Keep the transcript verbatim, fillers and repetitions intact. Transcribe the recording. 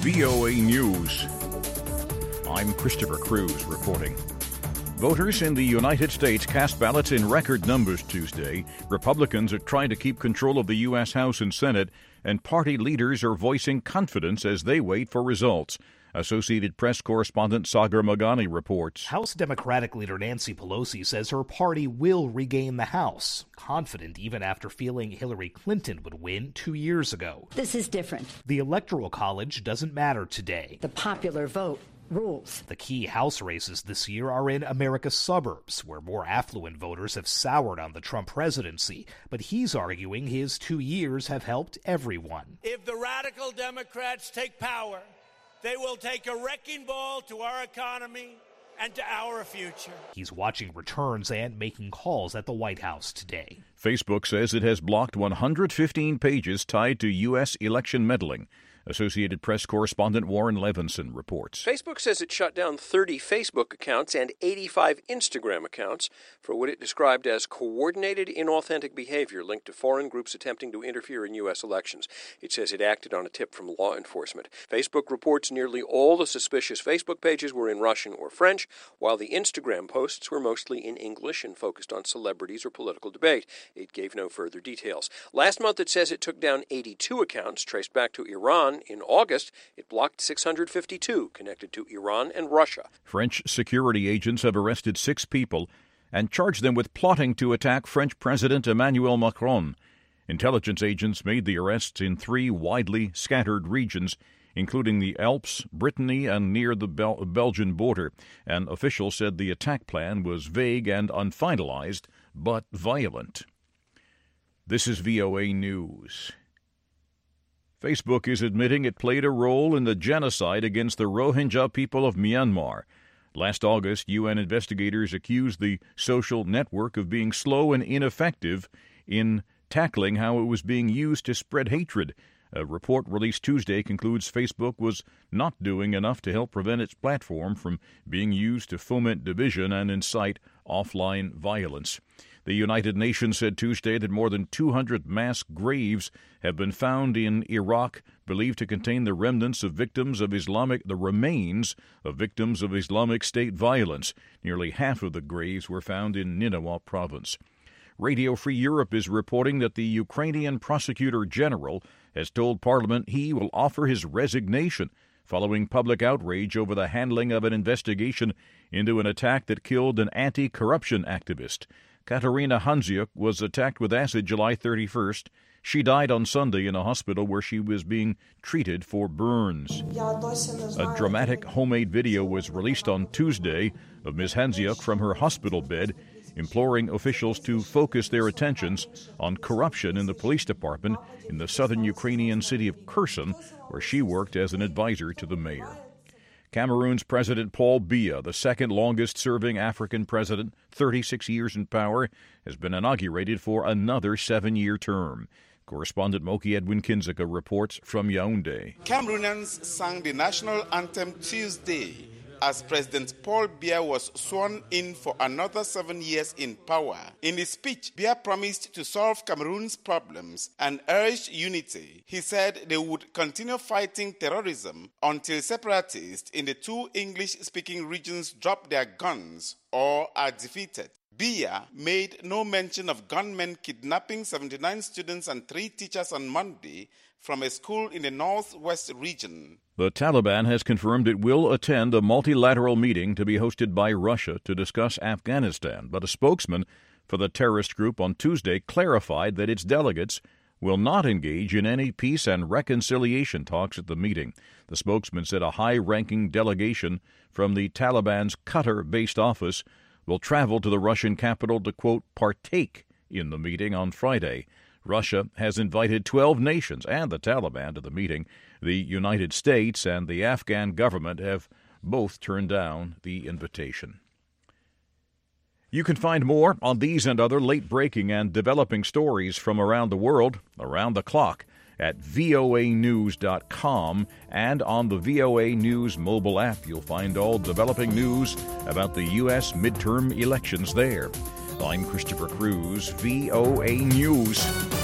V O A News. I'm Christopher Cruz reporting. Voters in the United States cast ballots in record numbers Tuesday. Republicans are trying to keep control of the U S. House and Senate, and party leaders are voicing confidence as they wait for results. Associated Press correspondent Sagar Magani reports. House Democratic leader Nancy Pelosi says her party will regain the House, confident even after feeling Hillary Clinton would win two years ago. This is different. The Electoral College doesn't matter today. The popular vote rules. The key House races this year are in America's suburbs, where more affluent voters have soured on the Trump presidency. But he's arguing his two years have helped everyone. If the radical Democrats take power, they will take a wrecking ball to our economy and to our future. He's watching returns and making calls at the White House today. Facebook says it has blocked one hundred fifteen pages tied to U S election meddling. Associated Press correspondent Warren Levinson reports. Facebook says it shut down thirty Facebook accounts and eighty-five Instagram accounts for what it described as coordinated inauthentic behavior linked to foreign groups attempting to interfere in U S elections. It says it acted on a tip from law enforcement. Facebook reports nearly all the suspicious Facebook pages were in Russian or French, while the Instagram posts were mostly in English and focused on celebrities or political debate. It gave no further details. Last month it says it took down eighty-two accounts traced back to Iran. In August, it blocked six hundred fifty-two connected to Iran and Russia. French security agents have arrested six people and charged them with plotting to attack French President Emmanuel Macron. Intelligence agents made the arrests in three widely scattered regions, including the Alps, Brittany, and near the Bel- Belgian border. An official said the attack plan was vague and unfinalized, but violent. This is V O A News. Facebook is admitting it played a role in the genocide against the Rohingya people of Myanmar. Last August, U N investigators accused the social network of being slow and ineffective in tackling how it was being used to spread hatred. A report released Tuesday concludes Facebook was not doing enough to help prevent its platform from being used to foment division and incite offline violence. The United Nations said Tuesday that more than two hundred mass graves have been found in Iraq, believed to contain the remnants of victims of Islamic, the remains of victims of Islamic State violence. Nearly half of the graves were found in Nineveh province. Radio Free Europe is reporting that the Ukrainian prosecutor general has told Parliament he will offer his resignation following public outrage over the handling of an investigation into an attack that killed an anti-corruption activist. Katerina Handziuk was attacked with acid July thirty-first. She died on Sunday in a hospital where she was being treated for burns. A dramatic homemade video was released on Tuesday of Miz Handziuk from her hospital bed, imploring officials to focus their attentions on corruption in the police department in the southern Ukrainian city of Kherson, where she worked as an advisor to the mayor. Cameroon's President Paul Biya, the second longest-serving African president, thirty-six years in power, has been inaugurated for another seven-year term. Correspondent Moki Edwin Kinzika reports from Yaoundé. Cameroonians sang the national anthem Tuesday as President Paul Biya was sworn in for another seven years in power. In his speech, Biya promised to solve Cameroon's problems and urged unity. He said they would continue fighting terrorism until separatists in the two English-speaking regions drop their guns or are defeated. Biya made no mention of gunmen kidnapping seventy-nine students and three teachers on Monday from a school in the northwest region. The Taliban has confirmed it will attend a multilateral meeting to be hosted by Russia to discuss Afghanistan, but a spokesman for the terrorist group on Tuesday clarified that its delegates will not engage in any peace and reconciliation talks at the meeting. The spokesman said a high-ranking delegation from the Taliban's Qatar-based office will travel to the Russian capital to, quote, partake in the meeting on Friday. Russia has invited twelve nations and the Taliban to the meeting. The United States and the Afghan government have both turned down the invitation. You can find more on these and other late-breaking and developing stories from around the world, around the clock, at V O A news dot com and on the V O A News mobile app. You'll find all developing news about the U S midterm elections there. I'm Christopher Cruz, V O A News.